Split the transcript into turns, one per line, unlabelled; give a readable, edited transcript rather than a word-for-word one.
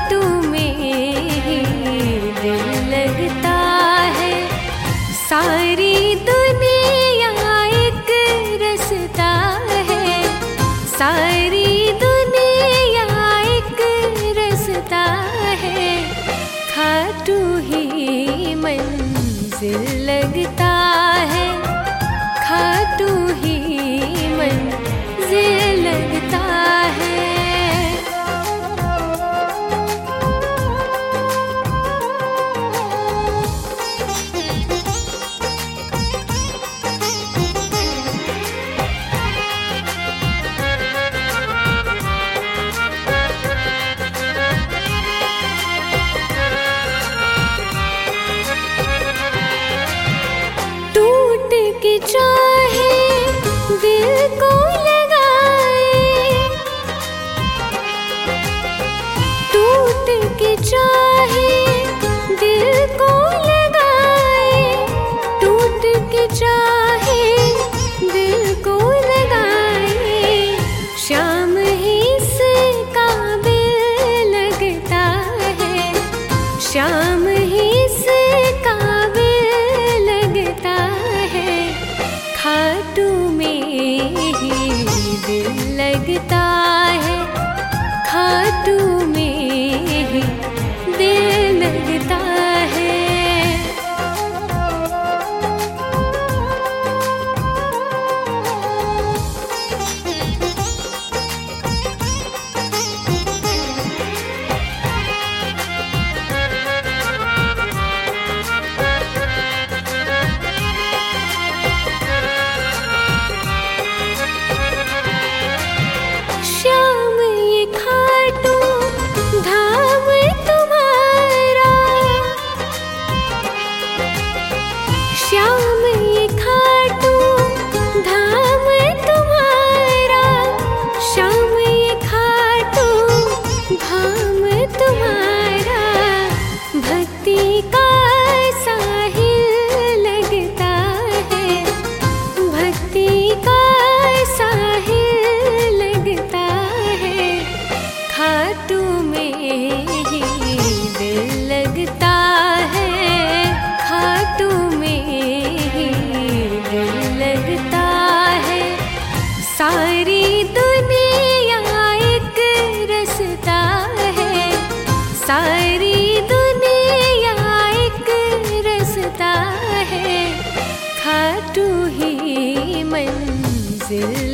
खाटू में ही दिल लगता है। सारी दुनिया एक रास्ता है, सारी दुनिया एक रास्ता है। खाटू ही मंजिल लगता है, खाटू ही मंजिल लगता है। टूट के चाहे दिल को लगाए, टूट के चाहे दिल को लगाए, टूट के चाहे दिल को लगाए। शाम ही से काबिल लगता है, शाम ही से काबिल लगता है। खाटू में ही दिल लगता है, खाटू में ही दिल लगता है। श्याम ये खाटू धाम तुम्हारा, श्याम ये खाटू धाम तुम्हारा, श्याम ये खाटू धाम तुम्हारा। भक्ति का साहिल लगता है, भक्ति का साहिल लगता है। खाटू में ही दिल लगता है, खाटू में ही दिल लगता है। सारी दुनिया एक रास्ता है, सारी दुनिया एक रास्ता है। खाटू ही मंजिल